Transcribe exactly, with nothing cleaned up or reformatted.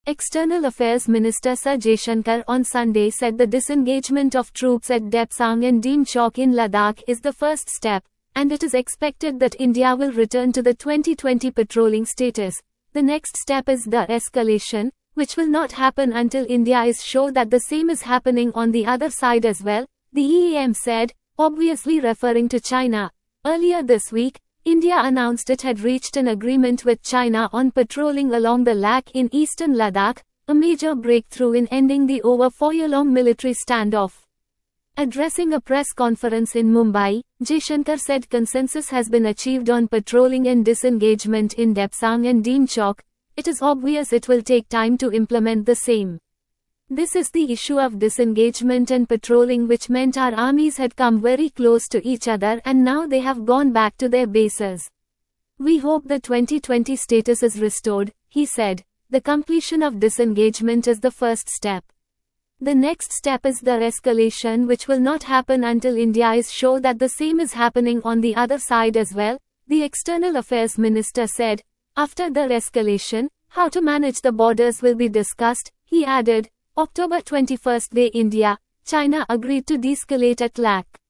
External Affairs Minister S. Jaishankar on Sunday said the disengagement of troops at Depsang and Deem Chowk in Ladakh is the first step, and it is expected that India will return to the twenty twenty patrolling status. The next step is the escalation, which will not happen until India is sure that the same is happening on the other side as well, the E A M said, obviously referring to China. Earlier this week, India announced it had reached an agreement with China on patrolling along the Lak in eastern Ladakh, a major breakthrough in ending the over four-year-long military standoff. Addressing a press conference in Mumbai, Jaishankar said consensus has been achieved on patrolling and disengagement in Depsang and Deem Chowk. It is obvious it will take time to implement the same. This is the issue of disengagement and patrolling, which meant our armies had come very close to each other and now they have gone back to their bases. We hope the twenty twenty status is restored, he said. The completion of disengagement is the first step. The next step is the escalation, which will not happen until India is sure that the same is happening on the other side as well, the External Affairs Minister said. After the escalation, how to manage the borders will be discussed, he added. October twenty-first, they India, China agreed to de-escalate at Lak.